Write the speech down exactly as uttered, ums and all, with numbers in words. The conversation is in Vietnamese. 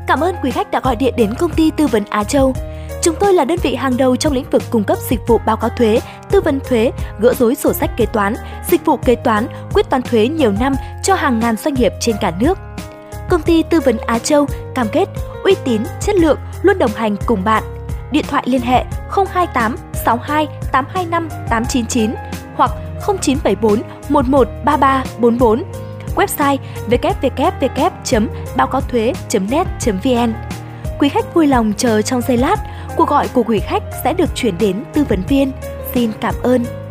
Cảm ơn quý khách đã gọi điện đến công ty tư vấn Á Châu. Chúng tôi là đơn vị hàng đầu trong lĩnh vực cung cấp dịch vụ báo cáo thuế, tư vấn thuế, gỡ rối sổ sách kế toán, dịch vụ kế toán, quyết toán thuế nhiều năm cho hàng ngàn doanh nghiệp trên cả nước. Công ty tư vấn Á Châu cam kết uy tín, chất lượng, luôn đồng hành cùng bạn. Điện thoại liên hệ không hai tám sáu hai tám hai năm tám chín chín hoặc không chín bảy bốn một một ba ba bốn bốn. Website w w w chấm báo cáo thuế chấm net chấm v n. Quý khách vui lòng chờ trong giây lát, cuộc gọi của quý khách sẽ được chuyển đến tư vấn viên. Xin cảm ơn.